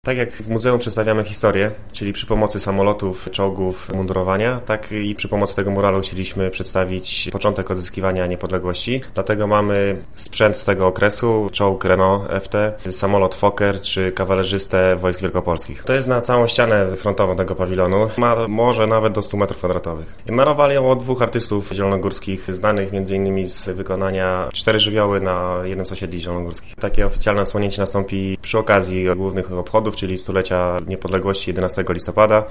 Tak jak w muzeum przedstawiamy historię, czyli przy pomocy samolotów, czołgów, mundurowania, tak i przy pomocy tego muralu chcieliśmy przedstawić początek odzyskiwania niepodległości. Dlatego mamy sprzęt z tego okresu, czołg Renault FT, samolot Fokker czy kawalerzystę wojsk wielkopolskich. To jest na całą ścianę frontową tego pawilonu. Ma może nawet do 100 m2. Malowali ją od dwóch artystów zielonogórskich, znanych m.in. z wykonania 4 żywioły na jednym z osiedli zielonogórskich. Takie oficjalne odsłonięcie nastąpi przy okazji głównych obchodów, czyli stulecia niepodległości 11 listopada.